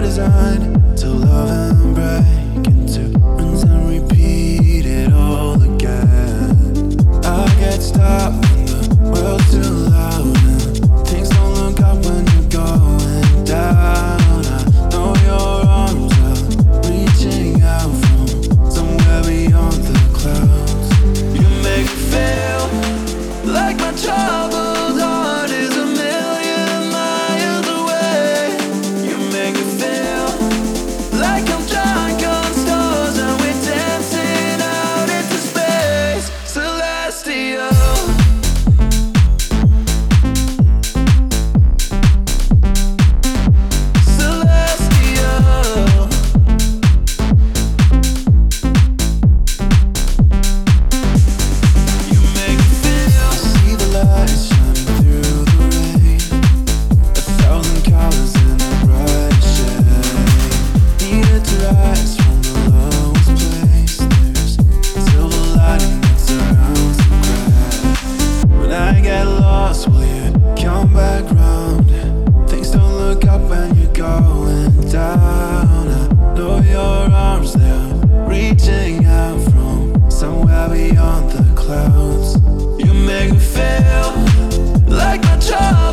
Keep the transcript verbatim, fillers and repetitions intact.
designed to love and break into rinse and repeat it all again. I get stuck when the world's too loud and things don't look up when you're going down. I know your arms are reaching out from somewhere beyond the clouds. You make me feel like my troubled heart is a million miles away. You make me feel like I'm drunk on stars and we're dancing out into space. Celestial. Beyond the clouds, you make me feel like my child.